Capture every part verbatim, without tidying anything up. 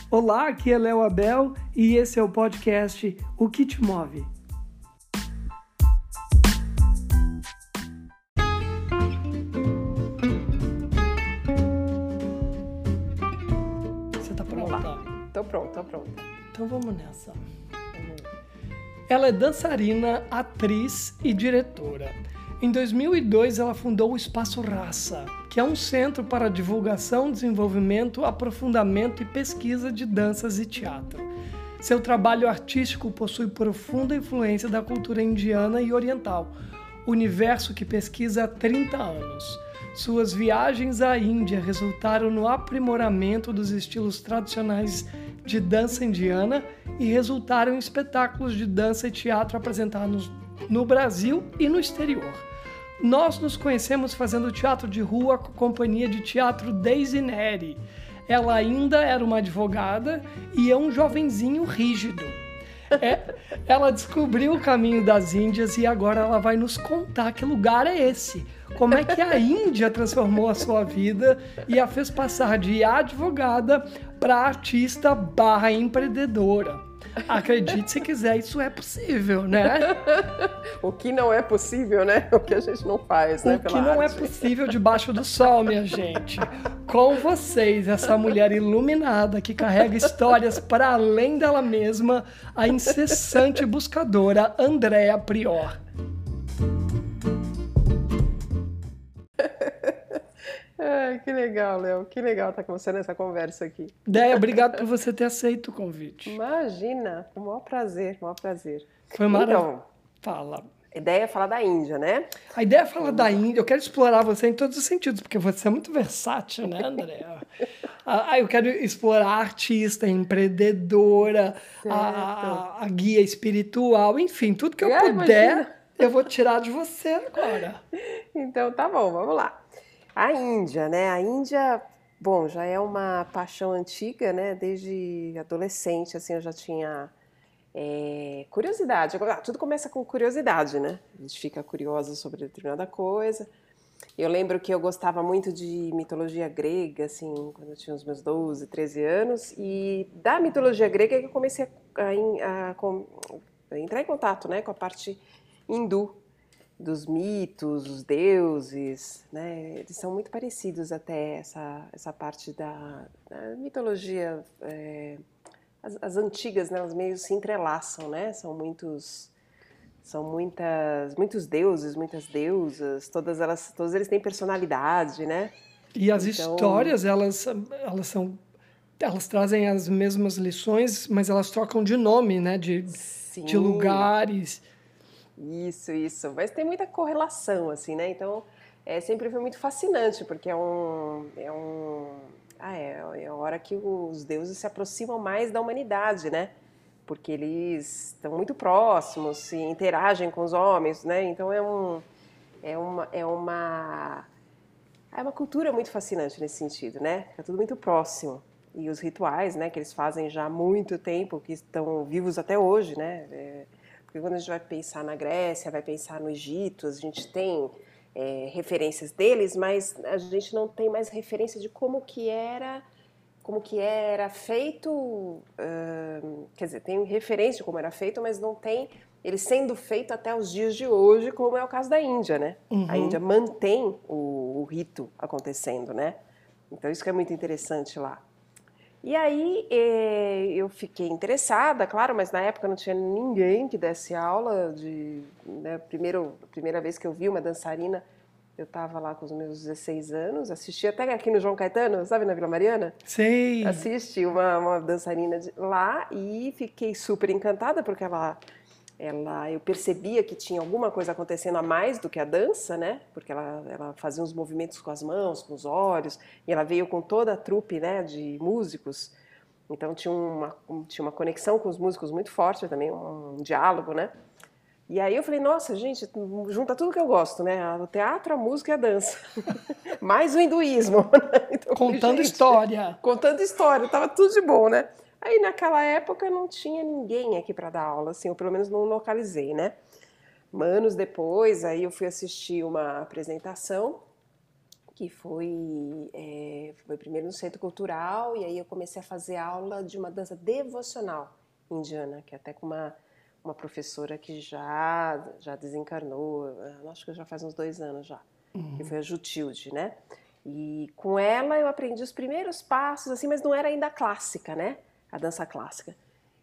Olá, aqui é Léo Abel e esse é o podcast O Que Te Move. Você tá pronta? Tô pronta, tô pronta. Então vamos nessa. Ela é dançarina, atriz e diretora. Em dois mil e dois, ela fundou o Espaço Raça, que é um centro para divulgação, desenvolvimento, aprofundamento e pesquisa de danças e teatro. Seu trabalho artístico possui profunda influência da cultura indiana e oriental, universo que pesquisa há trinta anos. Suas viagens à Índia resultaram no aprimoramento dos estilos tradicionais de dança indiana e resultaram em espetáculos de dança e teatro apresentados no Brasil e no exterior. Nós nos conhecemos fazendo teatro de rua com a companhia de teatro Daisy Neri. Ela ainda era uma advogada e é um jovenzinho rígido. É, ela descobriu o caminho das Índias e agora ela vai nos contar que lugar é esse. Como é que a Índia transformou a sua vida e a fez passar de advogada para artista barra empreendedora. Acredite se quiser, isso é possível, né? O que não é possível, né? O que a gente não faz, né? O que não é possível debaixo do sol, minha gente. Com vocês, essa mulher iluminada que carrega histórias para além dela mesma, a incessante buscadora Andréa Prior. Ai, que legal, Léo. Que legal estar com você nessa conversa aqui. Déia, obrigado por você ter aceito o convite. Imagina, com o maior prazer, o maior prazer. Foi maravilhoso. Então, fala. A ideia é falar da Índia, né? A ideia é falar da Índia. Eu quero explorar você em todos os sentidos, porque você é muito versátil, né, Andréa? Ah, eu quero explorar a artista, a empreendedora, a, a guia espiritual, enfim, tudo que eu É, puder, imagina. eu vou tirar de você agora. Então tá bom, vamos lá. A Índia, né? A Índia, bom, já é uma paixão antiga, né? Desde adolescente, assim, eu já tinha é, curiosidade. Agora, tudo começa com curiosidade, né? A gente fica curiosa sobre determinada coisa. Eu lembro que eu gostava muito de mitologia grega, assim, quando eu tinha os meus doze, treze anos. E da mitologia grega que eu comecei a, a, a, a entrar em contato, né? Com a parte hindu. Dos mitos, os deuses, né? Eles são muito parecidos até essa, essa parte da, da mitologia, é, as, as antigas, né? Elas meio se entrelaçam, né? São muitos, são muitas, muitos deuses, muitas deusas, todas elas, todos eles têm personalidade, né? E as Então, histórias, elas, elas são, elas trazem as mesmas lições, mas elas trocam de nome, né? De, sim. de lugares. Isso, isso. Mas tem muita correlação, assim, né? Então, é, sempre foi muito fascinante, porque é um... É um ah, é, é a hora que os deuses se aproximam mais da humanidade, né? Porque eles estão muito próximos, se interagem com os homens, né? Então, é um... É uma... É uma, é uma cultura muito fascinante nesse sentido, né? É tudo muito próximo. E os rituais, né? Que eles fazem já há muito tempo, que estão vivos até hoje, né? É, Porque quando a gente vai pensar na Grécia, vai pensar no Egito, a gente tem é, referências deles, mas a gente não tem mais referência de como que era, como que era feito, uh, quer dizer, tem referência de como era feito, mas não tem ele sendo feito até os dias de hoje, como é o caso da Índia, né? Uhum. A Índia mantém o, o rito acontecendo, né? Então isso que é muito interessante lá. E aí eu fiquei interessada, claro, mas na época não tinha ninguém que desse aula. De, né, primeiro, a primeira vez que eu vi uma dançarina, eu estava lá com os meus dezesseis anos, assisti até aqui no João Caetano, sabe, na Vila Mariana? Sei. Assisti uma, uma dançarina de lá e fiquei super encantada, porque ela... Ela, eu percebia que tinha alguma coisa acontecendo a mais do que a dança, né? Porque ela, ela fazia uns movimentos com as mãos, com os olhos, e ela veio com toda a trupe, né, de músicos. Então tinha uma, tinha uma conexão com os músicos muito forte também, um, um diálogo, né? E aí eu falei, nossa, gente, junta tudo que eu gosto, né? O teatro, a música e a dança. Mais o hinduísmo. Né? Então, contando falei, história. Contando história, tava tudo de bom, né? Aí naquela época não tinha ninguém aqui para dar aula, assim, eu pelo menos não localizei, né? Anos depois, aí eu fui assistir uma apresentação que foi, é, foi primeiro no Centro Cultural, e aí eu comecei a fazer aula de uma dança devocional indiana, que é até com uma, uma professora que já, já desencarnou, acho que já faz uns dois anos já, uhum. que foi a Jutilde, né? E com ela eu aprendi os primeiros passos, assim, mas não era ainda a clássica, né? A dança clássica.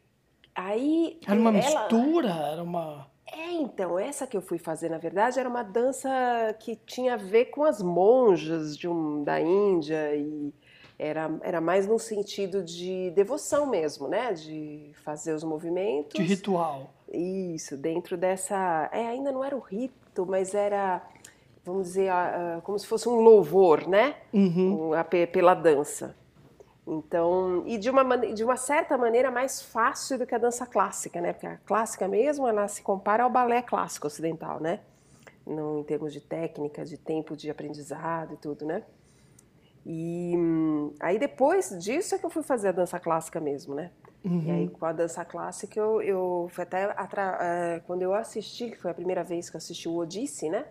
Aí, era uma ela... mistura? Era uma... É, então, essa que eu fui fazer, na verdade, era uma dança que tinha a ver com as monjas de um, da Índia e era, era mais no sentido de devoção mesmo, né? De fazer os movimentos. De ritual. Isso, dentro dessa... É, ainda não era o rito, mas era, vamos dizer, uh, como se fosse um louvor, né? Uhum. Um, pela dança. Então, e de uma, de uma certa maneira mais fácil do que a dança clássica, né? Porque a clássica mesmo, ela se compara ao balé clássico ocidental, né? No, em termos de técnica, de tempo de aprendizado e tudo, né? E aí depois disso é que eu fui fazer a dança clássica mesmo, né? Uhum. E aí com a dança clássica eu, eu foi até atra, é, quando eu assisti, que foi a primeira vez que eu assisti o Odissi, né?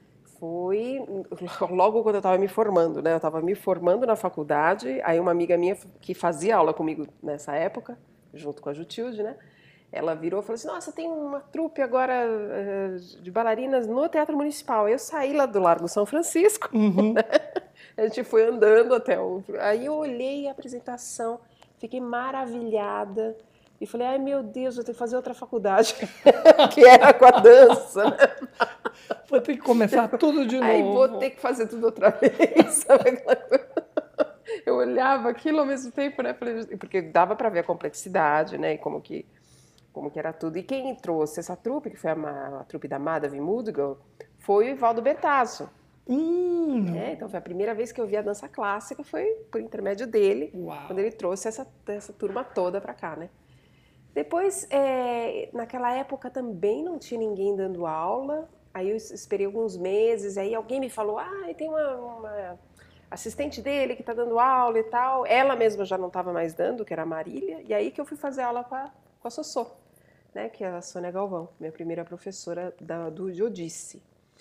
Foi logo quando eu estava me formando, né? Eu estava me formando na faculdade, aí uma amiga minha que fazia aula comigo nessa época, junto com a Jutilde, né? Ela virou e falou assim, nossa, tem uma trupe agora uh, de bailarinas no Teatro Municipal. Eu saí lá do Largo São Francisco, uhum. né? A gente foi andando até o... Aí eu olhei a apresentação, fiquei maravilhada e falei, ai meu Deus, vou ter que fazer outra faculdade, que era com a dança, né? Vou ter que começar tudo de novo. Aí vou ter que fazer tudo outra vez, sabe aquela coisa? Eu olhava aquilo ao mesmo tempo, né? Porque dava para ver a complexidade, né? E como que, como que era tudo. E quem trouxe essa trupe, que foi a, a trupe da Madhavi Mudgal, foi o Evaldo Bertazzo. Hum. É, então foi a primeira vez que eu vi a dança clássica, foi por intermédio dele, Uau. Quando ele trouxe essa, essa turma toda para cá, né? Depois, é, naquela época também não tinha ninguém dando aula. Aí eu esperei alguns meses, aí alguém me falou, ah, tem uma, uma assistente dele que está dando aula e tal. Ela mesma já não estava mais dando, que era a Marília, e aí que eu fui fazer aula com a, com a Sossô, né, que é a Sônia Galvão, minha primeira professora da, do Odissi.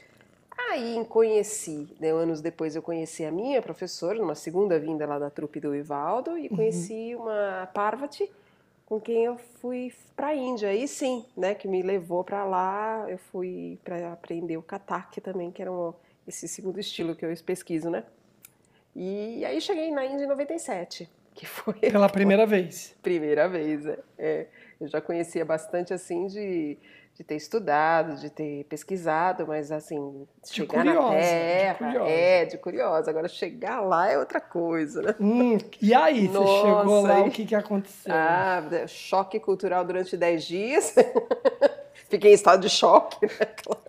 Aí conheci, né, anos depois eu conheci a minha professora, numa segunda vinda lá da trupe do Evaldo, e conheci uhum. uma Parvati, com quem eu fui para a Índia, aí sim, né, que me levou para lá, eu fui para aprender o Kathak também, que era um, esse segundo estilo que eu pesquiso, né, e aí cheguei na Índia em noventa e sete, que foi... Pela primeira vez. Primeira vez, é, é, eu já conhecia bastante, assim, de, de ter estudado, de ter pesquisado, mas, assim, de chegar curiosa, na terra, de curiosa. é, de curiosa, agora chegar lá é outra coisa, né? Hum, e aí, Nossa, você chegou lá, e... o que, que aconteceu? Ah, choque cultural durante dez dias, fiquei em estado de choque, né?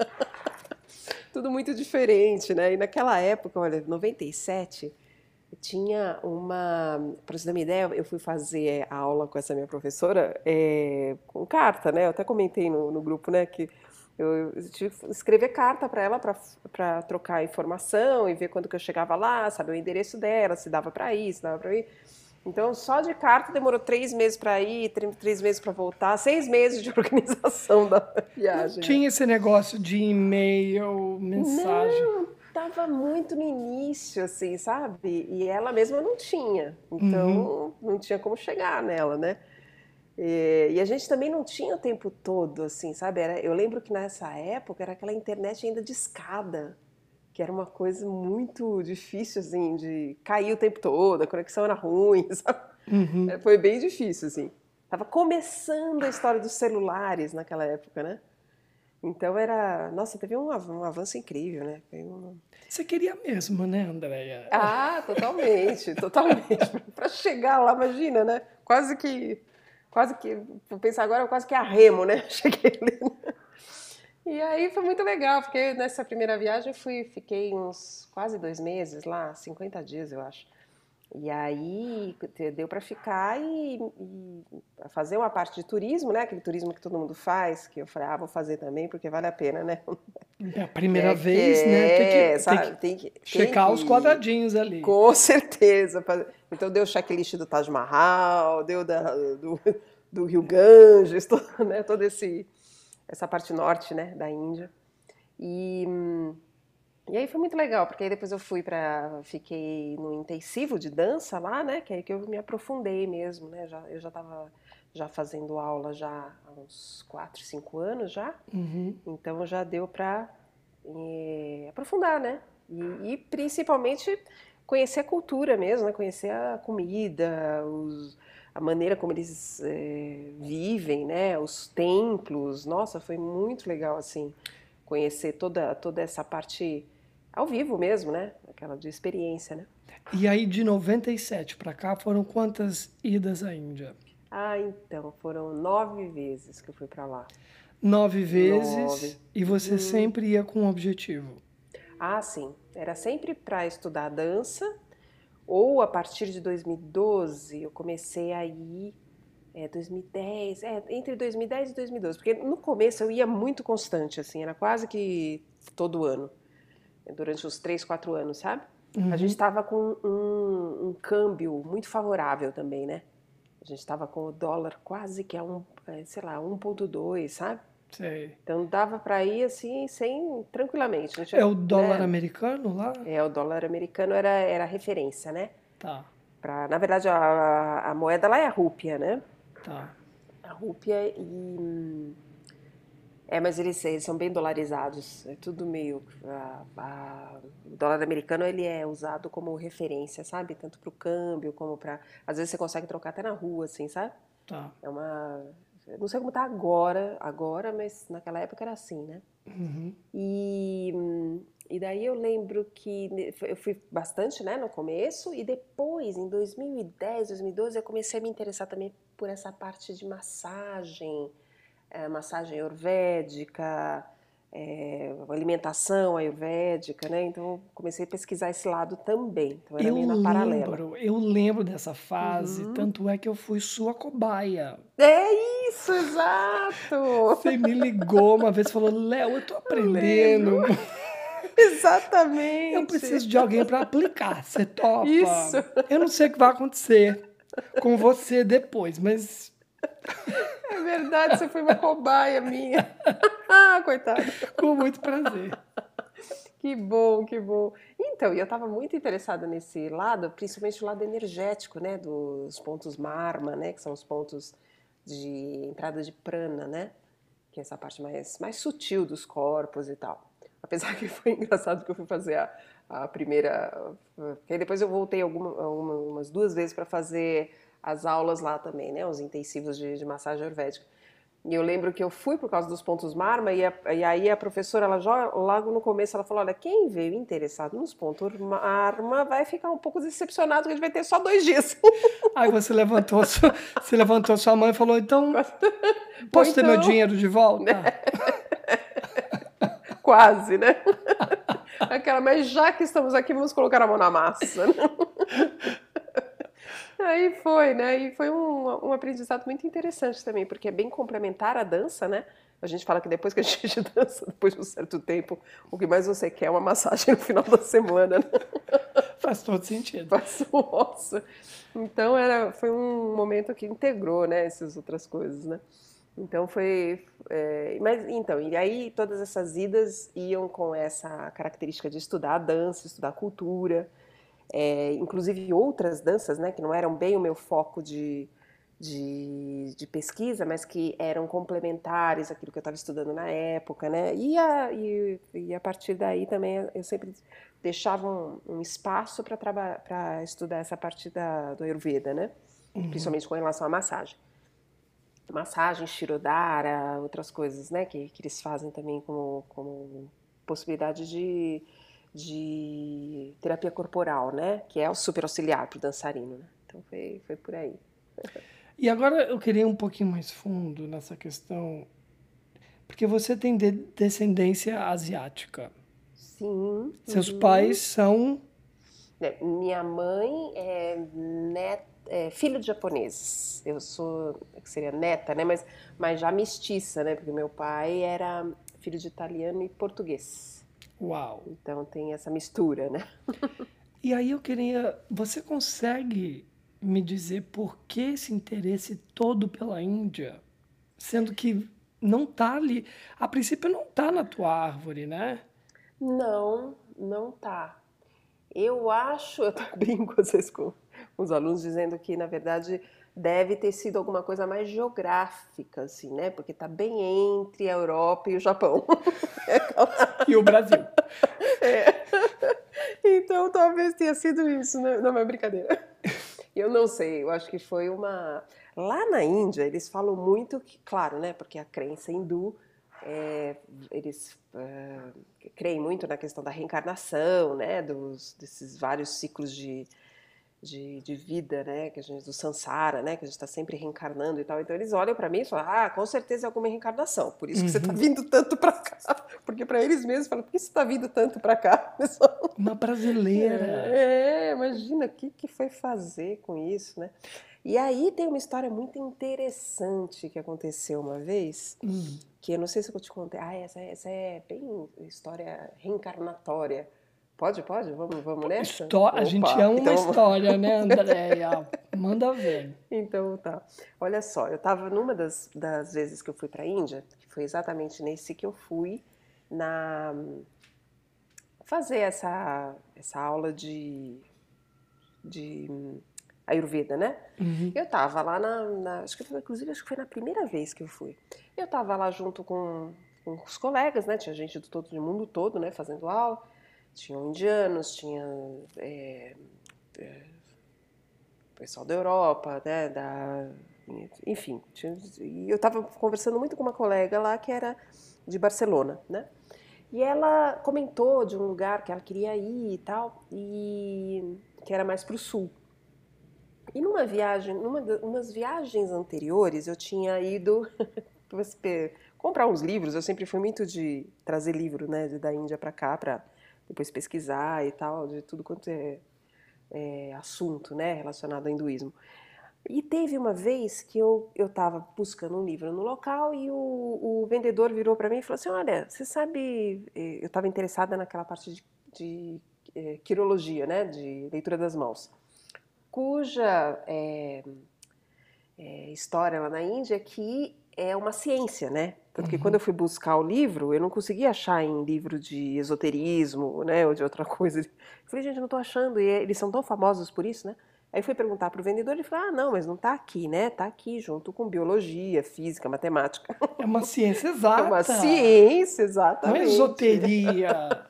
Tudo muito diferente, né? E naquela época, olha, noventa e sete... tinha uma, para você ter uma ideia, eu fui fazer a aula com essa minha professora é, com carta, né? Eu até comentei no, no grupo, né, que eu, eu tive que escrever carta para ela para trocar informação e ver quando que eu chegava lá, saber o endereço dela, se dava para ir, se dava para ir. Então, só de carta demorou três meses para ir, três meses para voltar, seis meses de organização da viagem. Não tinha esse negócio de e-mail, mensagem? Não. Estava muito no início, assim, sabe? E ela mesma não tinha, então uhum. não tinha como chegar nela, né? E, e a gente também não tinha o tempo todo, assim, sabe? Era, eu lembro que nessa época era aquela internet ainda de escada, que era uma coisa muito difícil, assim, de cair o tempo todo, a conexão era ruim, sabe? Uhum. Foi bem difícil, assim. Tava começando a história dos celulares naquela época, né? Então era... Nossa, teve um, um avanço incrível, né? Um... Você queria mesmo, né, Andréia? Ah, totalmente, totalmente. Para chegar lá, imagina, né? Quase que... Quase que... Vou pensar agora, quase que a remo, né? Cheguei ali. E aí foi muito legal, porque nessa primeira viagem eu fui, fiquei uns quase dois meses lá, cinquenta dias, eu acho. E aí deu para ficar e, e fazer uma parte de turismo, né? Aquele turismo que todo mundo faz, que eu falei, ah, vou fazer também, porque vale a pena, né? É a primeira é vez, que, né? Tem que, sabe, tem que, tem que checar tem os que, quadradinhos ali. Com certeza. Então deu o checklist do Taj Mahal, deu da, do, do Rio Ganges, todo, né? Toda esse, essa parte norte, né? Da Índia. E... E E aí foi muito legal, porque aí depois eu fui para, fiquei no intensivo de dança lá, né? Que é aí que eu me aprofundei mesmo, né? Já, eu já estava já fazendo aula já há uns quatro, cinco anos já, Uhum. então já deu para aprofundar, né? E, e principalmente conhecer a cultura mesmo, né? Conhecer a comida, os, a maneira como eles é, vivem, né? Os templos. Nossa, foi muito legal assim conhecer toda toda essa parte ao vivo mesmo, né? Aquela de experiência, né? E aí, de noventa e sete para cá, foram quantas idas à Índia? Ah, então foram nove vezes que eu fui para lá. Nove Nove. vezes e você Uhum. sempre ia com um objetivo. Ah, sim. Era sempre para estudar dança. Ou a partir de dois mil e doze eu comecei a ir, é, dois mil e dez, é, entre dois mil e dez e dois mil e doze, porque no começo eu ia muito constante, assim, era quase que todo ano, durante os três, quatro anos, sabe? A gente Uhum. estava com um, um câmbio muito favorável também, né? A gente estava com o dólar quase que a um, é, sei lá, um ponto dois, sabe? Sei. Então dava para ir assim, sem, tranquilamente, não É tinha, o dólar né? americano lá? É, o dólar americano era, era a referência, né? Tá, Pra, na verdade, a, a moeda lá é a rúpia, né? tá. A rúpia e. É, mas eles, eles são bem dolarizados. É tudo meio. A, a, o dólar americano ele é usado como referência, sabe? Tanto para o câmbio como para. Às vezes você consegue trocar até na rua, assim, sabe? Tá. É uma. Não sei como tá agora, agora, mas naquela época era assim, né? Uhum. E, e daí eu lembro que eu fui bastante, né, no começo, e depois, em dois mil e dez, dois mil e doze, eu comecei a me interessar também por essa parte de massagem, é, massagem ayurvédica, é, alimentação ayurvédica, né? Então eu comecei a pesquisar esse lado também. Então era Eu meio na paralela. lembro, eu lembro dessa fase, Uhum. tanto é que eu fui sua cobaia. É isso, exato! Você me ligou uma vez e falou: Léo, eu tô Lembro. aprendendo. Eu Exatamente. preciso de alguém para aplicar. Você topa? Isso. Eu não sei o que vai acontecer com você depois, mas É verdade, você foi uma cobaia minha. Ah, coitada. com muito prazer. Que bom, que bom. Então, e eu estava muito interessada nesse lado, principalmente o lado energético, né, dos pontos Marma, né, que são os pontos de entrada de prana, né, que é essa parte mais, mais sutil dos corpos e tal. Apesar que foi engraçado que eu fui fazer a, a primeira, porque aí depois eu voltei alguma, uma, umas duas vezes para fazer as aulas lá também, né, os intensivos de, de massagem ayurvédica. E eu lembro que eu fui por causa dos pontos Marma e, a, e aí a professora, ela já, logo no começo, ela falou, olha, quem veio interessado nos pontos Marma vai ficar um pouco decepcionado que a gente vai ter só dois dias. Aí você levantou, sua, você levantou sua mão e falou: então, Ou posso ter meu então, dinheiro de volta? quase, né? Aquela, mas já que estamos aqui, vamos colocar a mão na massa. Né? Aí foi, né? E foi um, um aprendizado muito interessante também, porque é bem complementar à dança, né? A gente fala que depois que a gente dança, depois de um certo tempo, o que mais você quer é uma massagem no final da semana, né? Faz todo sentido. Faz nossa. Então era, foi um momento que integrou, né, essas outras coisas, né? Então foi, é, mas então e aí todas essas idas iam com essa característica de estudar a dança, estudar a cultura, é, inclusive outras danças, né, que não eram bem o meu foco de, de, de pesquisa, mas que eram complementares àquilo que eu estava estudando na época, né? E a, e, e a partir daí também eu sempre deixava um, um espaço para estudar essa parte da, do Ayurveda, né? Uhum. Principalmente com relação à massagem. Massagem, Shirodhara, outras coisas, né? Que, que eles fazem também como, como possibilidade de, de terapia corporal, né? Que é o super auxiliar para o dançarino, né? Então foi, foi por aí. E agora eu queria ir um pouquinho mais fundo nessa questão, porque você tem de- descendência asiática. Sim. Seus pais Uhum. são. É, minha mãe é, net, é filho de japoneses. Eu sou, que seria neta, né? Mas, mas já mestiça, né? Porque meu pai era filho de italiano e português. Uau! Então tem essa mistura, né? E aí eu queria. Você consegue me dizer por que esse interesse todo pela Índia? Sendo que não tá ali. A princípio não tá na tua árvore, né? Não, não tá. Eu acho, eu brinco às vezes com os alunos dizendo que, na verdade, deve ter sido alguma coisa mais geográfica, assim, né? Porque tá bem entre a Europa e o Japão. E o Brasil. É. Então, talvez tenha sido isso, né? Não, é brincadeira. Eu não sei, eu acho que foi uma... Lá na Índia, eles falam muito, que, claro, né? Porque a crença hindu, é, eles é, creem muito na questão da reencarnação, né? Dos, desses vários ciclos de, de, de vida, né? Que a gente, do samsara, né? Que a gente está sempre reencarnando e tal. Então, eles olham para mim e falam, ah, com certeza é alguma reencarnação. Por isso que você está vindo tanto para cá. Porque para eles mesmos, falam, por que você está vindo tanto para cá? Uma brasileira. É, imagina, o que, que foi fazer com isso, né? E aí tem uma história muito interessante que aconteceu uma vez, Hum. que eu não sei se eu te contei. Ah, essa, essa é bem história reencarnatória. Pode, pode? Vamos, vamos nessa? Histó- a gente ama uma então... história, né, Andréia? Manda ver. Então tá. Olha só, eu estava numa das, das vezes que eu fui para a Índia, que foi exatamente nesse que eu fui, na fazer essa, essa aula de, de Ayurveda, né? Uhum. Eu tava lá na, na acho que foi, inclusive acho que foi na primeira vez que eu fui. Eu tava lá junto com, com os colegas, né? Tinha gente do, todo, do mundo todo, né? Fazendo aula. Tinham indianos, tinha é, é, pessoal da Europa, né? Da, enfim, tinha, e eu tava conversando muito com uma colega lá que era de Barcelona, né? E ela comentou de um lugar que ela queria ir e tal, e que era mais para o sul. E numa viagem, numa umas viagens anteriores, eu tinha ido comprar uns livros. Eu sempre fui muito de trazer livro, né, da Índia para cá, para depois pesquisar e tal, de tudo quanto é, é assunto, né, relacionado ao hinduísmo. E teve uma vez que eu eu estava buscando um livro no local e o, o vendedor virou para mim e falou assim, olha, você sabe, eu estava interessada naquela parte de, de é, quirologia, né, de leitura das mãos, cuja é, é, história lá na Índia é que é uma ciência, né? Tanto que Uhum. quando eu fui buscar o livro, eu não conseguia achar em livro de esoterismo, né, ou de outra coisa. Eu falei, gente, eu não estou achando, e eles são tão famosos por isso, né? Aí fui perguntar para o vendedor, ele falou, ah, não, mas não está aqui, né? Está aqui junto com biologia, física, matemática. É uma ciência exata. É uma ciência, Não é exatamente. esoteria.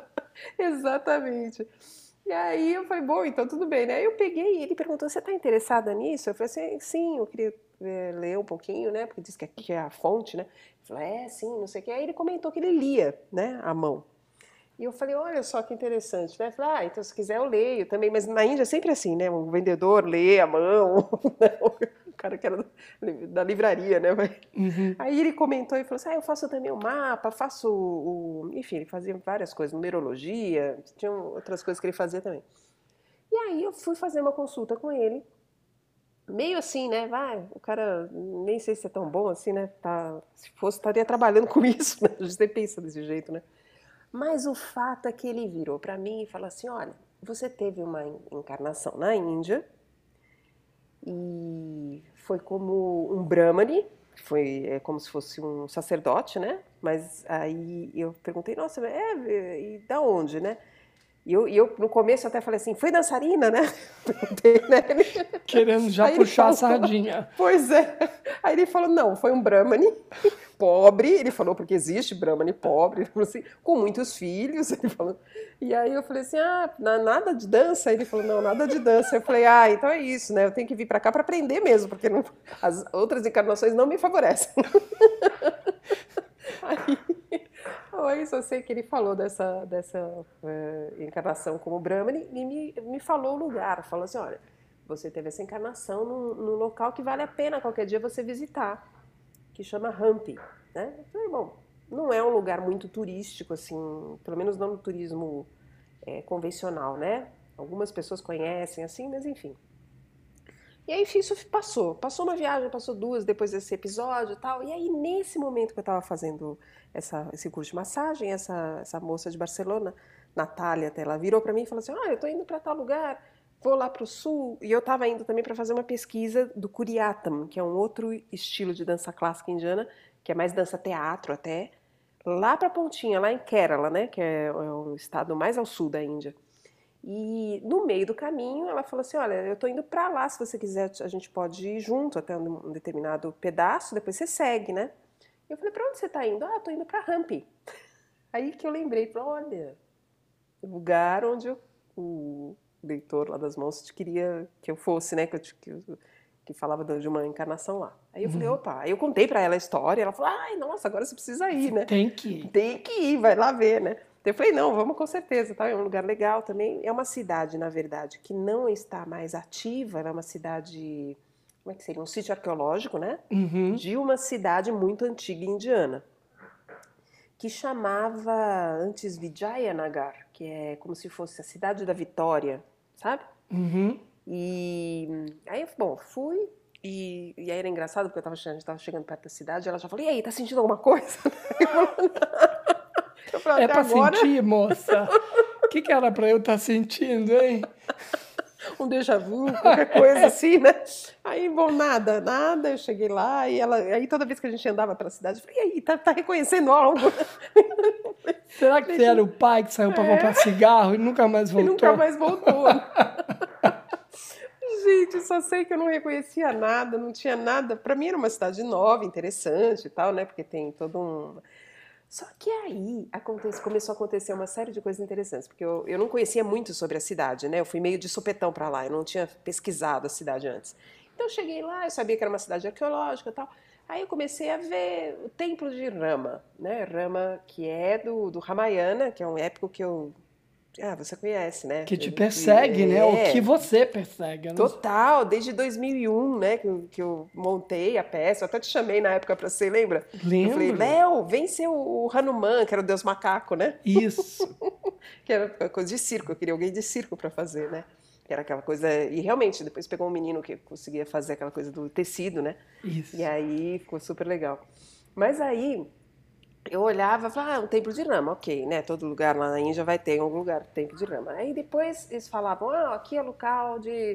Exatamente. E aí eu falei, bom, então tudo bem, né? Aí eu peguei e ele perguntou, você está interessada nisso? Eu falei assim, sim, eu queria é, ler um pouquinho, né? Porque diz que aqui é a fonte, né? Ele falou, é, sim, não sei o quê. Aí ele comentou que ele lia, né, à mão. E eu falei, olha só que interessante, né? Eu falei, ah, então se quiser eu leio também. Mas na Índia é sempre assim, né? O vendedor lê à mão, o cara que era da livraria, né? Uhum. Aí ele comentou e falou assim, ah, eu faço também o mapa, faço o... Enfim, ele fazia várias coisas, numerologia, tinha outras coisas que ele fazia também. E aí eu fui fazer uma consulta com ele, meio assim, né? Vai, o cara, nem sei se é tão bom assim, né? Tá, se fosse, estaria trabalhando com isso, né? A gente sempre pensa desse jeito, né? Mas o fato é que ele virou para mim e falou assim, olha, você teve uma encarnação na Índia e foi como um brahmane, foi é, como se fosse um sacerdote, né? Mas aí eu perguntei, nossa, é, e da onde, né? E eu, e eu no começo até falei assim, foi dançarina, né? Perguntei, né? Querendo já Aí puxar falou, a sardinha. Pois é. Aí ele falou, não, foi um brahmane pobre, ele falou, porque existe brahmane pobre, ele falou assim, com muitos filhos, ele falou. E aí eu falei assim, ah, nada de dança? Ele falou, não, nada de dança. Eu falei, ah, então é isso, né? Eu tenho que vir para cá para aprender mesmo, porque não, as outras encarnações não me favorecem. Aí, eu só sei que ele falou dessa, dessa uh, encarnação como brahmane e me, me falou o lugar, falou assim, olha, você teve essa encarnação num, num local que vale a pena qualquer dia você visitar, que chama Hampi, né? Eu falei, bom, não é um lugar muito turístico, assim, pelo menos não no turismo é, convencional, né? Algumas pessoas conhecem, assim, mas enfim. E aí isso passou, passou uma viagem, passou duas depois desse episódio e tal, e aí nesse momento que eu estava fazendo essa, esse curso de massagem, essa, essa moça de Barcelona, Natália, até ela virou para mim e falou assim, ah, eu estou indo para tal lugar, vou lá para o sul, e eu estava indo também para fazer uma pesquisa do Kuriatam, que é um outro estilo de dança clássica indiana, que é mais dança-teatro até, lá pra pontinha, lá em Kerala, né, que é é o estado mais ao sul da Índia. E no meio do caminho ela falou assim, olha, eu tô indo pra lá, se você quiser a gente pode ir junto até um um determinado pedaço, depois você segue, né? Eu falei, pra onde você tá indo? Ah, tô indo pra Hampi. Aí que eu lembrei, falei, olha, o lugar onde eu- o leitor lá das mãos queria que eu fosse, né, que eu, ti- que eu- que falava de uma encarnação lá. Aí eu falei, Uhum. opa, aí eu contei pra ela a história, ela falou, ai, nossa, agora você precisa ir, né? Tem que ir. Tem que ir, vai lá ver, né? Eu falei, não, vamos com certeza, tá? É um lugar legal também. É uma cidade, na verdade, que não está mais ativa, ela é uma cidade, como é que seria? Um sítio arqueológico, né? Uhum. De uma cidade muito antiga indiana, que chamava antes Vijayanagar, que é como se fosse a cidade da Vitória, sabe? Uhum. E aí, bom, fui. E, e aí era engraçado porque eu tava, che- a gente tava chegando perto da cidade, ela já falou, e aí, tá sentindo alguma coisa? Eu falei, É até pra agora, sentir, moça? O que que era pra eu estar sentindo, hein? um déjà vu, qualquer coisa assim, né? Aí, bom, nada, nada, eu cheguei lá e ela, aí toda vez que a gente andava pela cidade, eu falei, e aí, tá, tá reconhecendo algo? Será que Falei, você era o gente, pai que saiu pra comprar é, cigarro e nunca mais e nunca voltou? mais voltou. Gente, só sei que eu não reconhecia nada, não tinha nada. Pra mim era uma cidade nova, interessante e tal, né? Porque tem todo um. Só que aí acontece, começou a acontecer uma série de coisas interessantes, porque eu, eu não conhecia muito sobre a cidade, né? Eu fui meio de sopetão pra lá, eu não tinha pesquisado a cidade antes. Então eu cheguei lá, eu sabia que era uma cidade arqueológica e tal. Aí eu comecei a ver o templo de Rama, né? Rama, que é do, do Ramayana, que é um épico que eu. Ah, você conhece, né? Que te Eu fui- persegue, né? O que É, você persegue. Eu não sei. total, desde dois mil e um, né, que eu, que eu montei a peça. Eu até te chamei na época pra você, lembra? Eu falei, Lembro. Léo, vem ser o, o Hanuman, que era o deus macaco, né? Isso. Que era coisa de circo, eu queria alguém de circo pra fazer, né? Que era aquela coisa. E realmente, depois pegou um menino que conseguia fazer aquela coisa do tecido, né? E Isso. aí ficou super legal. Mas aí eu olhava e falava, ah, um templo de Rama, ok, né? Todo lugar lá na Índia vai ter em algum lugar templo de Rama. Aí depois eles falavam, ah, aqui é local de,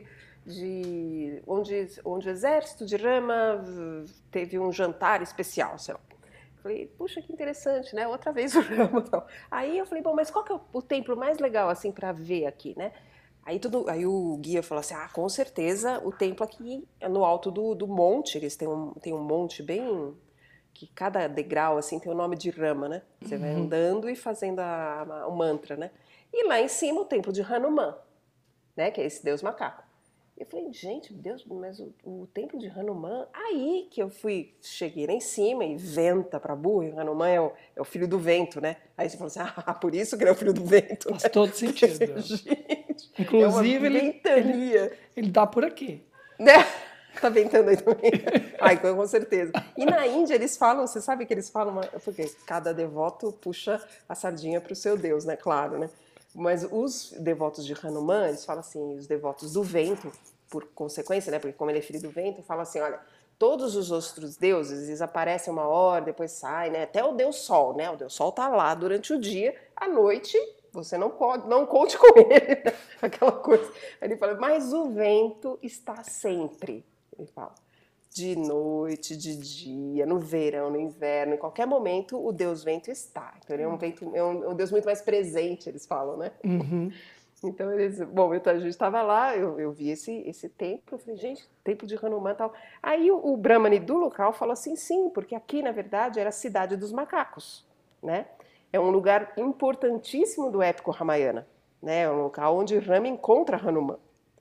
de onde, onde o exército de Rama teve um jantar especial, sei lá. Falei, puxa, que interessante, né? Outra vez o Rama. Então. Aí eu falei, bom, mas qual que é o, o templo mais legal assim para ver aqui, né? Aí, tudo, aí o guia falou assim, ah, com certeza o templo aqui é no alto do, do monte, eles têm um, têm um monte bem que cada degrau assim tem o nome de Rama, né? Você vai Uhum. andando e fazendo a, a, o mantra, né? E lá em cima o templo de Hanuman, né? Que é esse deus macaco. Eu falei, gente, Deus, mas o, o templo de Hanuman. Aí que eu fui, cheguei lá em cima e venta pra burro, e Hanuman é o, é o filho do vento, né? Aí você falou assim, ah, por isso que ele é o filho do vento, Faz né? todo Porque, sentido. gente, é uma Inclusive, ele, ele, ventania. ele dá por aqui. Né? Tá ventando aí também. Ai, com certeza. E na Índia eles falam, você sabe que eles falam, porque cada devoto puxa a sardinha pro seu Deus, né? Claro, né? Mas os devotos de Hanuman, eles falam assim, os devotos do vento, por consequência, né? Porque como ele é filho do vento, falam assim, olha, todos os outros deuses, eles aparecem uma hora, depois saem, né? Até o Deus Sol, né? O Deus Sol tá lá durante o dia, à noite você não pode, não conte com ele, né? Aquela coisa. Aí ele fala, mas o vento está sempre. Ele fala, de noite, de dia, no verão, no inverno, em qualquer momento o Deus vento está. Então ele é um vento, é um, é um Deus muito mais presente, eles falam, né? Uhum. Então eles, bom, eu, a gente estava lá, eu, eu vi esse, esse templo, eu falei, gente, templo de Hanuman e tal. Aí o, o Brahmani do local falou assim, sim, porque aqui na verdade era a cidade dos macacos, né? É um lugar importantíssimo do épico Ramayana, né? É um local onde Rama encontra Hanuman.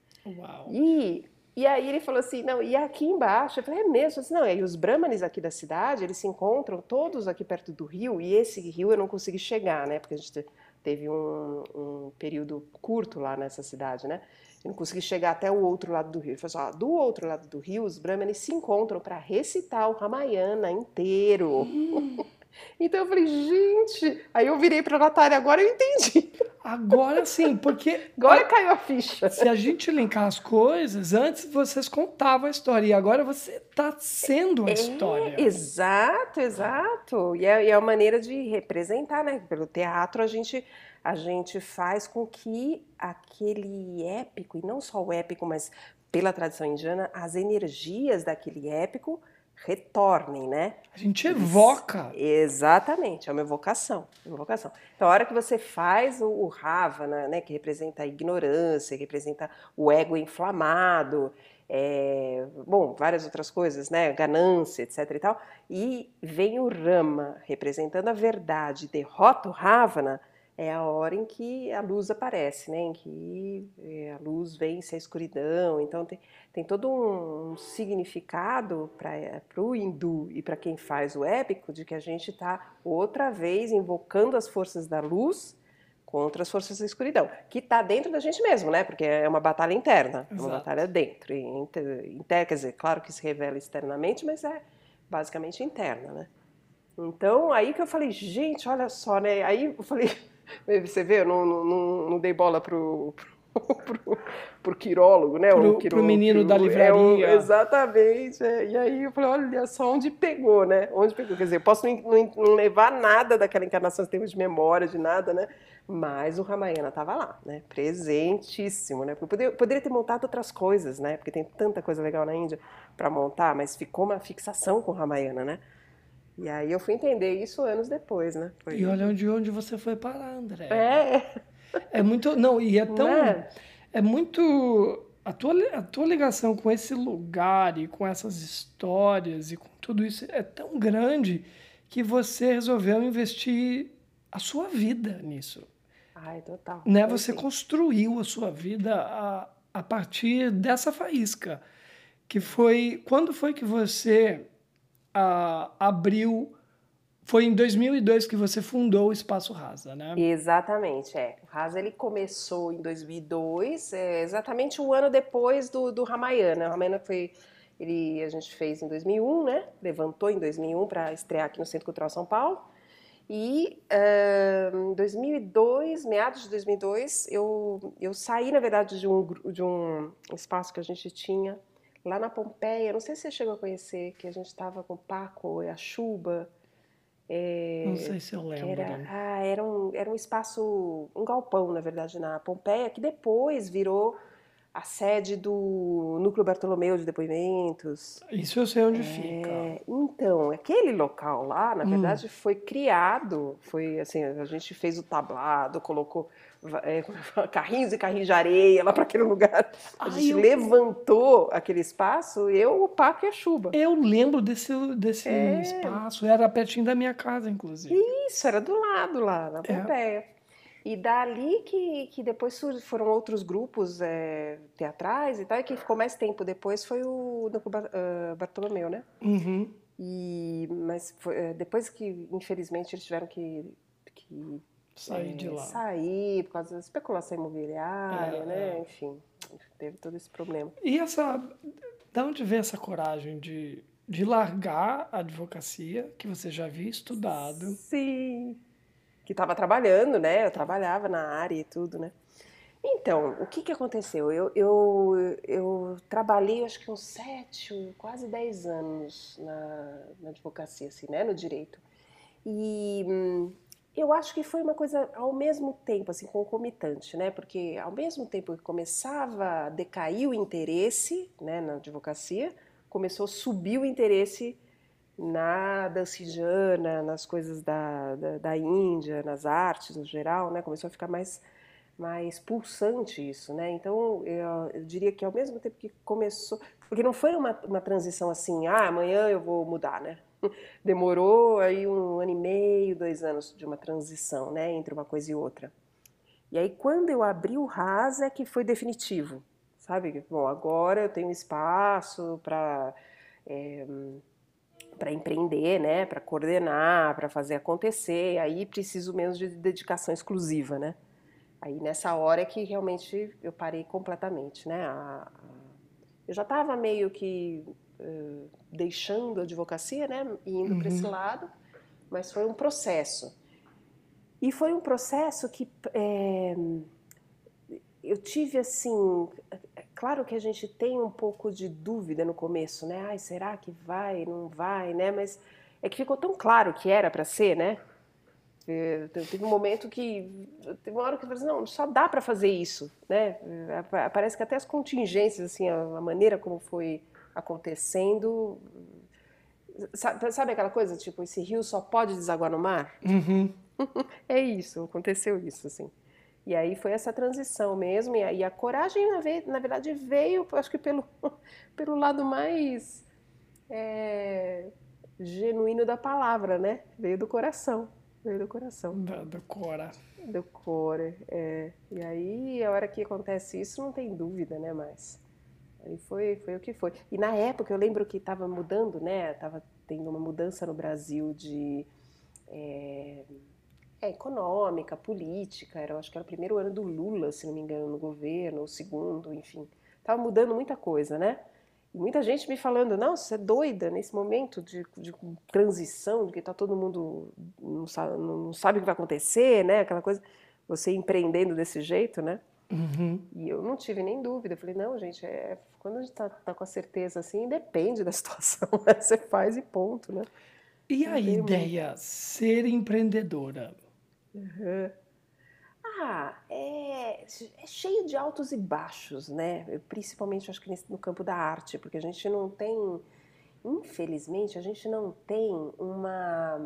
Uau. E, e aí ele falou assim, não, e aqui embaixo? Eu falei, é mesmo? Eu falei assim, não, e os brahmanes aqui da cidade, eles se encontram todos aqui perto do rio, e esse rio eu não consegui chegar, né? Porque a gente teve um, um período curto lá nessa cidade, né? Eu não consegui chegar até o outro lado do rio. Ele falou assim, ó, do outro lado do rio, os brahmanes se encontram para recitar o Ramayana inteiro. Hum. Então eu falei, gente, aí eu virei para a Natália, agora eu entendi. Agora sim, porque Agora caiu a ficha. se a gente linkar as coisas, antes vocês contavam a história e agora você está sendo a É, história. exato, exato. E é, e é uma maneira de representar, né? Pelo teatro a gente, a gente faz com que aquele épico, e não só o épico, mas pela tradição indiana, as energias daquele épico retornem, né? A gente Eles, evoca. exatamente, é uma evocação, é uma evocação. Então, a hora que você faz o, o Ravana, né, que representa a ignorância, que representa o ego inflamado, é, bom, várias outras coisas, né, ganância, etc e tal, e vem o Rama, representando a verdade, derrota o Ravana, é a hora em que a luz aparece, né, em que é, a luz vence a escuridão. Então tem, tem todo um, um significado para o hindu e para quem faz o épico de que a gente está outra vez invocando as forças da luz contra as forças da escuridão, que está dentro da gente mesmo, né? Porque é uma batalha interna, é uma Exato. batalha dentro. Inter, inter, quer dizer, claro que se revela externamente, mas é basicamente interna, né? Então, aí que eu falei, gente, olha só, né? Aí eu falei, você vê, eu não, não, não dei bola pro, pro, pro, pro quirólogo, né? O Pro, pro quiro, menino da quiro, é o, livraria. exatamente. É. E aí eu falei, olha só onde pegou, né? Onde pegou. Quer dizer, eu posso não, não, não levar nada daquela encarnação em termos de memória, de nada, né? Mas o Ramayana estava lá, né? Presentíssimo, né? Eu poderia, poderia ter montado outras coisas, né? Porque tem tanta coisa legal na Índia para montar, mas ficou uma fixação com o Ramayana, né? E aí eu fui entender isso anos depois, né? Foi... E olha onde, onde você foi parar, André. É, É muito. Não, e é tão. né? É muito. A tua, a tua ligação com esse lugar e com essas histórias e com tudo isso é tão grande que você resolveu investir a sua vida nisso. Ai, total. Né? Foi Você assim. construiu a sua vida a, a partir dessa faísca. Que foi. Quando foi que você ah, abriu. Foi em dois mil e dois que você fundou o Espaço Rasa, né? Exatamente, é. O Rasa ele começou em dois mil e dois, é, exatamente um ano depois do, do Ramayana. O Ramayana foi, ele, a gente fez em dois mil e um, né? Levantou em dois mil e um para estrear aqui no Centro Cultural São Paulo. E em uh, dois mil e dois, meados de dois mil e dois, eu, eu saí, na verdade, de um, de um espaço que a gente tinha lá na Pompeia. Não sei se você chegou a conhecer, que a gente estava com o Paco e a Chuba. Não sei se eu Que lembro. era, ah, era, um, era um espaço, um galpão, na verdade, na Pompeia, que depois virou a sede do Núcleo Bartolomeu de Depoimentos. Isso eu sei onde fica. É, então, aquele local lá, na Hum. verdade, foi criado, foi assim, a gente fez o tablado, colocou é, carrinhos e carrinhos de areia lá para aquele lugar. A Ah, gente eu, levantou aquele espaço, eu, o Paco e a Chuba. eu lembro desse, desse É, espaço. Era pertinho da minha casa, inclusive. isso, era do lado lá, na É. Pompeia. E dali que, que depois foram outros grupos é, teatrais e tal, e quem ficou mais tempo depois foi o Núcleo uh, Bartolomeu, né? Uhum. E, mas foi, depois que, infelizmente, eles tiveram que, que Saí é, de lá. sair por causa da especulação imobiliária, É, né? é. Enfim, teve todo esse problema. E essa. Da onde veio essa coragem de, de largar a advocacia, que você já havia estudado? Sim. Que estava trabalhando, né? Eu trabalhava na área e tudo, né? Então, o que que aconteceu? Eu, eu, eu trabalhei, acho que uns sete, quase dez anos na, na advocacia, assim, né? No direito. E hum, eu acho que foi uma coisa ao mesmo tempo, assim, concomitante, né? Porque ao mesmo tempo que começava a decair o interesse, né, na advocacia, começou a subir o interesse na dança indiana, nas coisas da, da, da Índia, nas artes no geral, né? Começou a ficar mais, mais pulsante isso, né? Então, eu, eu diria que ao mesmo tempo que começou... Porque não foi uma, uma transição assim, ah, amanhã eu vou mudar, né? Demorou aí um ano e meio, dois anos de uma transição, né? Entre uma coisa e outra. E aí, quando eu abri o Rasa, é que foi definitivo, sabe? Bom, agora eu tenho espaço para... É, para empreender, né, para coordenar, para fazer acontecer, aí preciso mesmo de dedicação exclusiva, né? Aí nessa hora é que realmente eu parei completamente, né? A, a, eu já estava meio que uh, deixando a advocacia, né, e indo Uhum. para esse lado, mas foi um processo. E foi um processo que é, eu tive assim, claro que a gente tem um pouco de dúvida no começo, né? Ai, será que vai, não vai, né? Mas é que ficou tão claro que era para ser, né? Teve um momento que, teve uma hora que eu falei assim, não, só dá para fazer isso, né? Parece que até as contingências, assim, a maneira como foi acontecendo, Sabe, sabe aquela coisa, tipo, esse rio só pode desaguar no mar? Uhum. É isso, aconteceu isso, assim. E aí foi essa transição mesmo, e a, e a coragem, na, ve- na verdade, veio, acho que pelo, pelo lado mais é, genuíno da palavra, né? Veio do coração, veio do coração, Da, da Cora. do core. É. E aí, a hora que acontece isso, não tem dúvida, né, mais. Aí foi, foi o que foi. E na época, eu lembro que estava mudando, né? Tava tendo uma mudança no Brasil de é, é, econômica, política. Era, eu acho que era o primeiro ano do Lula, se não me engano, no governo, o segundo, enfim. Tava mudando muita coisa, né? E muita gente me falando, não, você é doida nesse momento de, de transição, de que tá todo mundo não sabe, não sabe o que vai acontecer, né? Aquela coisa, você empreendendo desse jeito, né? Uhum. E eu não tive nem dúvida. Eu falei, não, gente, é, quando a gente tá, tá com a certeza assim, depende da situação, né? Você faz e ponto, né? E Não a tem muito. ideia, ser empreendedora? Uhum. Ah, é, é cheio de altos e baixos, né? Eu, principalmente, acho que nesse- no campo da arte, porque a gente não tem, infelizmente, a gente não tem uma,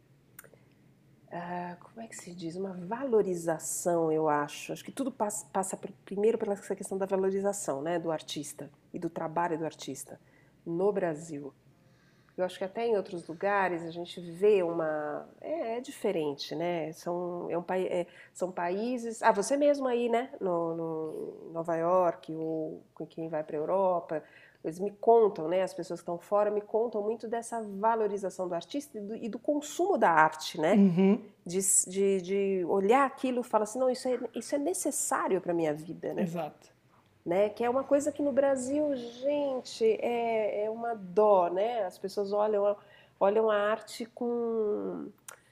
ah, como é que se diz? Uma valorização, eu acho. Acho que tudo passa, passa pr- primeiro pela essa questão da valorização, né? Do artista e do trabalho do artista no Brasil. Eu acho que até em outros lugares a gente vê uma. É, é diferente, né? São, é um, pai- é, são países. Ah, você mesmo aí, né? No, no- em Nova York, ou com quem vai para a Europa, eles me contam, né? As pessoas que estão fora me contam muito dessa valorização do artista e do, e do consumo da arte, né? Uhum. De, de, de olhar aquilo e falar assim: não, isso é, isso é necessário para a minha vida, né? Exato. Né? Que é uma coisa que no Brasil, gente, é, é uma dó, né? As pessoas olham, a- olham a arte com,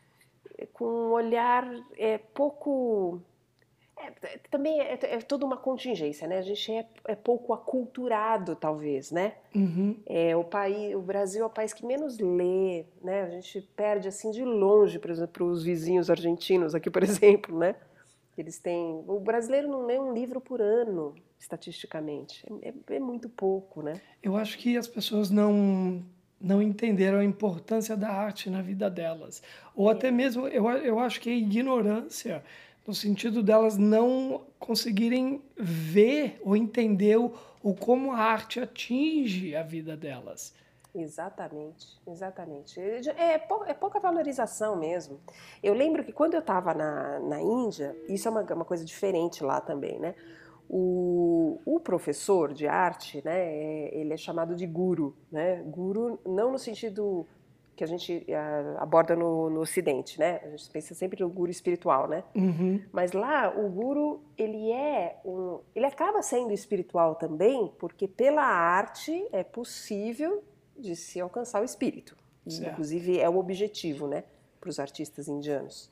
com um olhar é, pouco. É, também é, é toda uma contingência, né? A gente é, é pouco aculturado, talvez, né? Uhum. É, o país, o Brasil é o país que menos lê, né? A gente perde assim de longe, por exemplo, para os vizinhos argentinos aqui, por exemplo, né? Eles têm, o brasileiro não lê um livro por ano, estatisticamente. É, é- é muito pouco, né? Eu acho que as pessoas não não entenderam a importância da arte na vida delas. Ou até mesmo, eu, a- eu acho que é ignorância, no sentido delas não conseguirem ver ou entender o, o como a arte atinge a vida delas. Exatamente, exatamente. É, é pou- é pouca valorização mesmo. Eu lembro que quando eu estava na, na Índia, isso é uma, uma coisa diferente lá também, né? O, o professor de arte, né, é- ele é chamado de guru, né? Guru não no sentido que a gente ah, aborda no, no Ocidente, né? A gente pensa sempre no guru espiritual, né? Uhum. Mas lá o guru, ele é um, ele acaba sendo espiritual também, porque pela arte é possível de se alcançar o espírito. E, Certo. inclusive é o objetivo, né, para os artistas indianos.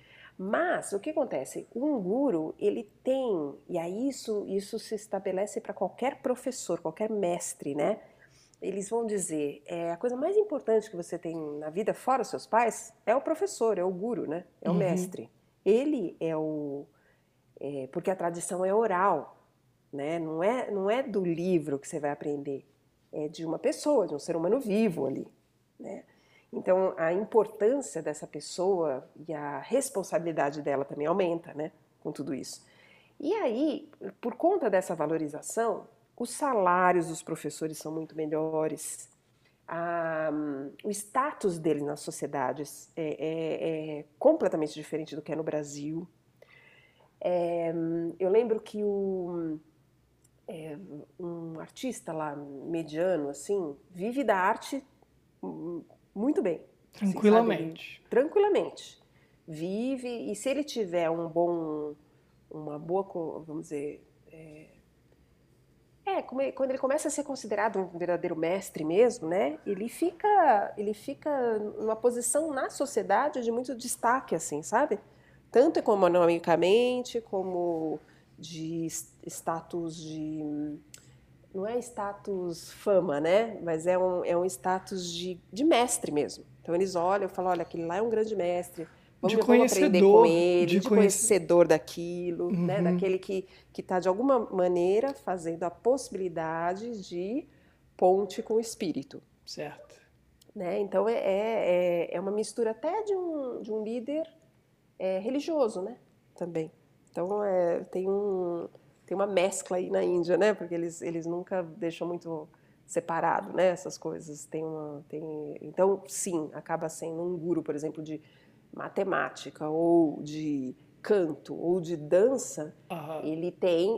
Mas o que acontece? Um guru, ele tem, e aí isso, isso se estabelece para qualquer professor, qualquer mestre, né? Eles vão dizer, é, a coisa mais importante que você tem na vida, fora os seus pais, é o professor, é o guru, né? É o Uhum. mestre. Ele é o... É, porque a tradição é oral, né? Não é, não é do livro que você vai aprender, é de uma pessoa, de um ser humano vivo ali, né? Então, a importância dessa pessoa e a responsabilidade dela também aumenta, né? Com tudo isso. E aí, por conta dessa valorização, os salários dos professores são muito melhores, a, o status deles nas sociedades é, é, é completamente diferente do que é no Brasil. É, eu lembro que o, é, um artista lá, mediano, assim, vive da arte muito bem, assim, sabe? Ele Tranquilamente. tranquilamente vive, e se ele tiver um bom, uma boa, vamos dizer, é, quando ele começa a ser considerado um verdadeiro mestre mesmo, né? Ele fica, ele fica numa posição na sociedade de muito destaque, assim, sabe? Tanto economicamente como de status de, não é status fama, né? Mas é um, é um status de, de mestre mesmo. Então eles olham e falam, olha, aquele lá é um grande mestre, De vamos, vamos aprender com conhecedor, ele, de de conhecer. conhecedor daquilo, né? Uhum. Daquele que que está de alguma maneira fazendo a possibilidade de ponte com o espírito. Certo. né? Então é, é, é uma mistura até de um, de um líder é, religioso, né? Também. Então é, tem, um, tem uma mescla aí na Índia, né? Porque eles, eles nunca deixam muito separado, né? Essas coisas. Tem uma, tem... Então, sim, acaba sendo um guru, por exemplo, de matemática ou de canto ou de dança, Aham, ele tem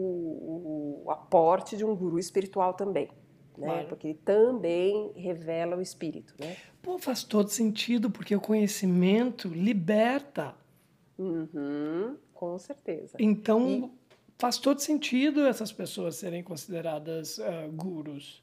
o, o aporte de um guru espiritual também, né? claro. Porque ele também revela o espírito, né? Pô, faz todo sentido, porque o conhecimento liberta. Uhum, com certeza. E Então, faz todo sentido essas pessoas serem consideradas ah, gurus.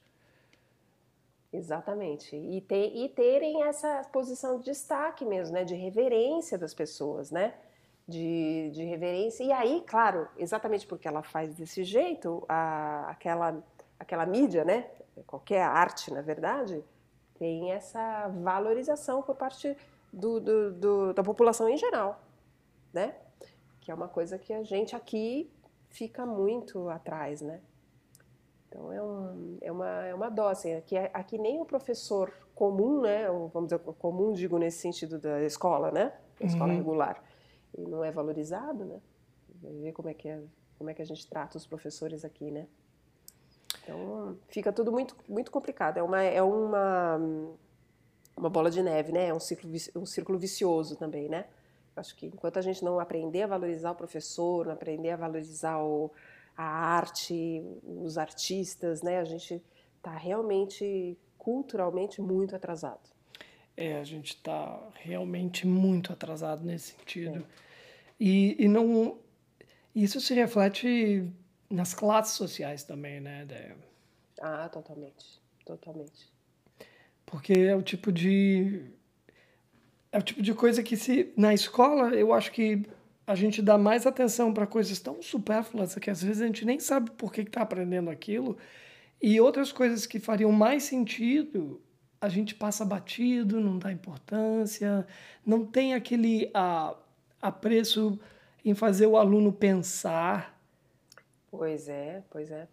exatamente. E, ter, e terem essa posição de destaque mesmo, né? De reverência das pessoas, né? De, de reverência. E aí, claro, exatamente porque ela faz desse jeito, a, aquela, aquela mídia, né? Qualquer arte, na verdade, tem essa valorização por parte do, do, do, da população em geral, né? Que é uma coisa que a gente aqui fica muito atrás, né? Então é, um, é, uma, é uma dó, assim, aqui, aqui nem o professor comum, né, vamos dizer, comum digo nesse sentido da escola, né, da escola Uhum. regular, ele não é valorizado, né, vai ver como é que é, como é que a gente trata os professores aqui, né. Então fica tudo muito, muito complicado, é uma, é uma, uma bola de neve, né, é um ciclo, um círculo vicioso também, né. Acho que enquanto a gente não aprender a valorizar o professor, não aprender a valorizar o, a arte, os artistas, né, a gente está realmente culturalmente muito atrasado. É, a gente está realmente muito atrasado nesse É. sentido. E, e não, isso se reflete nas classes sociais também, né? Déia? Ah, totalmente, totalmente. Porque é o tipo de é o tipo de coisa que se na escola eu acho que a gente dá mais atenção para coisas tão supérfluas que às vezes a gente nem sabe por que está aprendendo aquilo e outras coisas que fariam mais sentido a gente passa batido, não dá importância, não tem aquele a, apreço em fazer o aluno pensar. Pois é, pois é.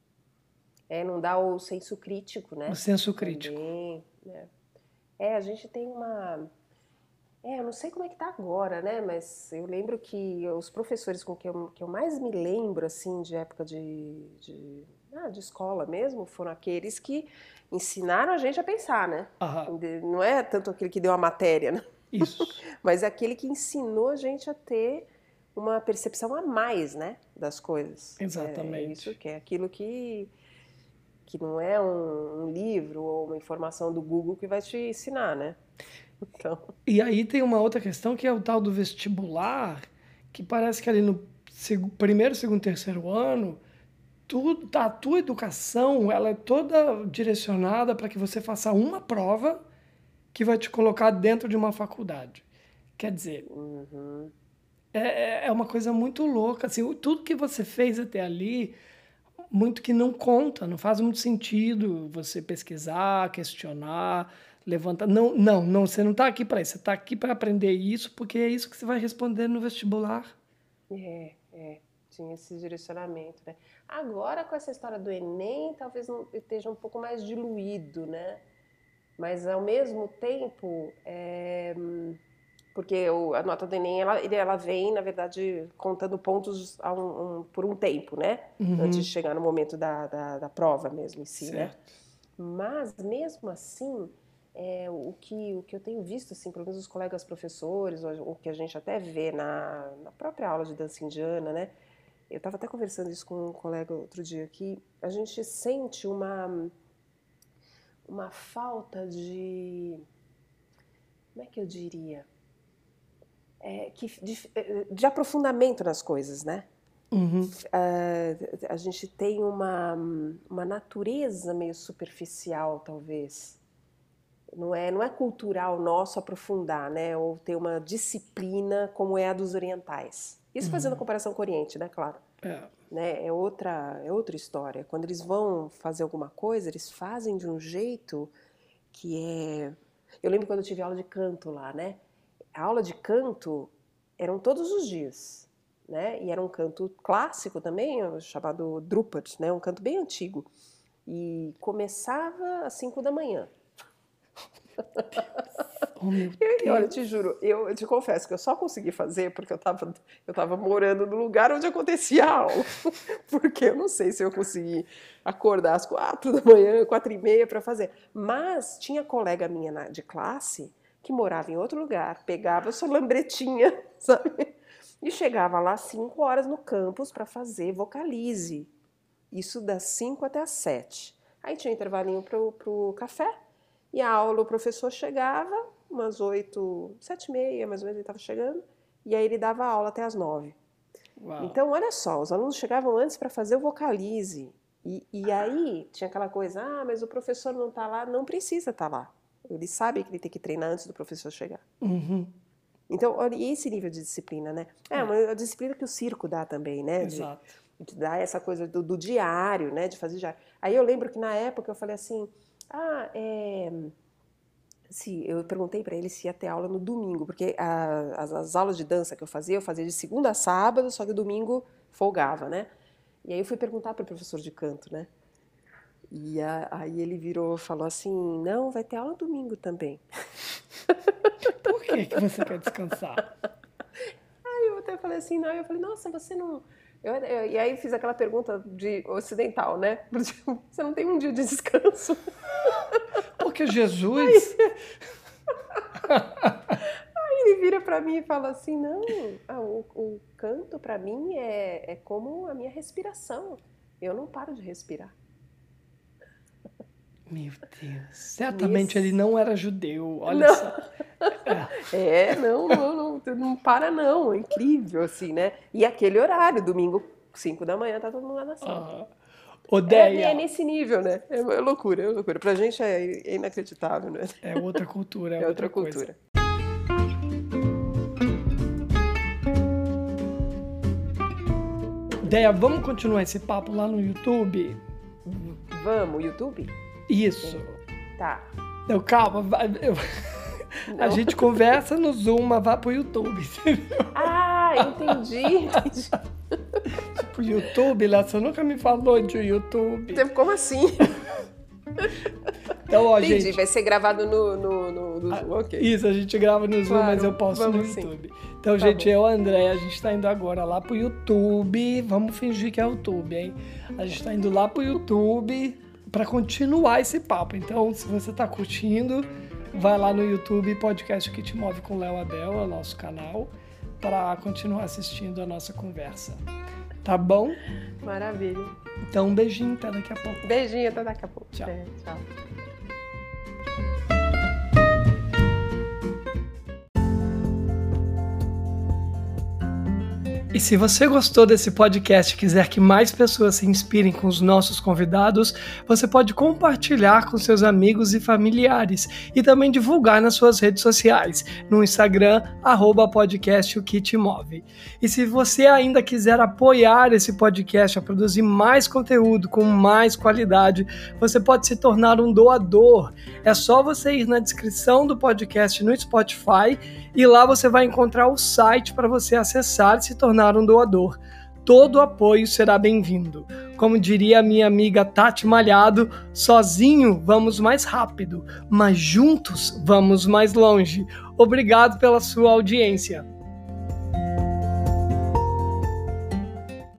É, não dá o senso crítico, O né? senso crítico. Também, né? É, a gente tem uma. É, eu não sei como é que tá agora, né? Mas eu lembro que os professores com que eu, que eu mais me lembro, assim, de época de, de, ah, de escola mesmo, foram aqueles que ensinaram a gente a pensar, né? Aham, Não é tanto aquele que deu a matéria, né? isso, Mas é aquele que ensinou a gente a ter uma percepção a mais, né? Das coisas. É, é isso exatamente. que é aquilo que, que não é um, um livro ou uma informação do Google que vai te ensinar, né? Então. E aí tem uma outra questão que é o tal do vestibular, que parece que ali no seg- primeiro, segundo, terceiro ano, tudo, a tua educação ela é toda direcionada para que você faça uma prova que vai te colocar dentro de uma faculdade. Quer dizer, Uhum. é, é é uma coisa muito louca. Assim, o- tudo que você fez até ali, muito que não conta, não faz muito sentido você pesquisar, questionar, levantar. Não, não, não, você não está aqui para isso. Você está aqui para aprender isso, porque é isso que você vai responder no vestibular. É, é, tinha esse direcionamento, né? Agora, com essa história do Enem, talvez não esteja um pouco mais diluído, né? Mas, ao mesmo tempo, é, porque o- a nota do Enem, ela, ele- ela vem, na verdade, contando pontos a um- um- por um tempo, né? Antes de Uhum, chegar no momento da, da, da prova mesmo em si, né? certo. Mas, mesmo assim, é, o, que, o que eu tenho visto, assim, pelo menos os colegas professores, ou o que a gente até vê na, na própria aula de dança indiana, né? Eu estava até conversando isso com um colega outro dia, que a gente sente uma, uma falta de, como é que eu diria? É, que, de, de aprofundamento nas coisas, né? Uhum, Uh, a gente tem uma, uma natureza meio superficial, talvez. Não é, não é cultural nosso aprofundar, né? Ou ter uma disciplina como é a dos orientais. Isso fazendo uhum. comparação com o Oriente, né? Claro. É. Né? É outra, é outra história. Quando eles vão fazer alguma coisa, eles fazem de um jeito que é. Eu lembro quando eu tive aula de canto lá, né? A aula de canto eram todos os dias, né? E era um canto clássico também, chamado Drupad, né? Um canto bem antigo. E começava às cinco da manhã. Oh, meu E, olha, eu Deus. te juro, eu, eu te confesso que eu só consegui fazer porque eu tava, eu tava morando no lugar onde acontecia a aula. Porque eu não sei se eu consegui acordar às quatro da manhã, quatro e meia para fazer. Mas tinha colega minha na- de classe que morava em outro lugar, pegava sua lambretinha, sabe? E chegava lá às cinco horas no campus para fazer vocalize. Isso das cinco até as sete. Aí tinha um intervalinho pro, pro café. E a aula, o professor chegava, umas oito, sete e meia, mais ou menos ele estava chegando, e aí ele dava aula até as nove. Uau. Então, olha só, os alunos chegavam antes para fazer o vocalize. E, e aí tinha aquela coisa, ah, mas o professor não está lá, não precisa estar lá. Ele sabe que ele tem que treinar antes do professor chegar. Uhum. Então, olha, e esse nível de disciplina, né? É uma disciplina que o circo dá também, né? De, Exato. de dar essa coisa do, do diário, né? De fazer diário. Aí eu lembro que na época eu falei assim, ah, é... Se, eu perguntei para ele se ia ter aula no domingo, porque a, as, as aulas de dança que eu fazia, eu fazia de segunda a sábado, só que domingo folgava, né? E aí eu fui perguntar para o professor de canto, né? E a, aí ele virou e falou assim, não, vai ter aula domingo também. Por que, que você quer descansar? Aí eu até falei assim, não, eu falei, nossa, você não... Eu, eu, e aí fiz aquela pergunta de ocidental, né? Você não tem um dia de descanso? Porque Jesus... Aí ele vira pra mim e fala assim, não, ah, o, o canto pra mim é, é como a minha respiração. Eu não paro de respirar. Meu Deus. Certamente Nesse- ele não era judeu. Olha Não. só. É, não, não, não, não para não, é incrível assim, né? E aquele horário, domingo, cinco da manhã, tá todo mundo lá na sala. Ah. É, Odeia. é nesse nível, né? É, é loucura, é loucura. Pra gente é, é inacreditável, né? É outra cultura, é, É outra outra, cultura. coisa. Deia, vamos continuar esse papo lá no YouTube? Vamos, YouTube? Isso. Tá. Eu, calma, vai- eu- a Não. gente conversa no Zoom, mas vai pro YouTube. Entendeu? Ah, entendi, entendi. Pro YouTube, lá, você nunca me falou de YouTube. Como assim? Então, ó, Entendi, gente. vai ser gravado no, no, no, no Zoom, ok. Isso, a gente grava no Zoom, Claro, mas eu posto no vamos sim. YouTube. Então, Tá gente, bom. eu e o André, a gente tá indo agora lá pro YouTube. Vamos fingir que é o YouTube, hein? A gente tá indo lá pro YouTube pra continuar esse papo. Então, se você tá curtindo, vai lá no YouTube, Podcast que te move com Léo Abel, é o nosso canal, pra continuar assistindo a nossa conversa. Tá bom? Maravilha. Então, um beijinho, até daqui a pouco. Beijinho, até daqui a pouco. Tchau. É, tchau. E se você gostou desse podcast e quiser que mais pessoas se inspirem com os nossos convidados, você pode compartilhar com seus amigos e familiares e também divulgar nas suas redes sociais, no Instagram, arroba podcast o que te move. E se você ainda quiser apoiar esse podcast a produzir mais conteúdo com mais qualidade, você pode se tornar um doador. É só você ir na descrição do podcast no Spotify e lá você vai encontrar o site para você acessar e se tornar um doador. Todo apoio será bem-vindo. Como diria a minha amiga Tati Malhado, sozinho vamos mais rápido, mas juntos vamos mais longe. Obrigado pela sua audiência.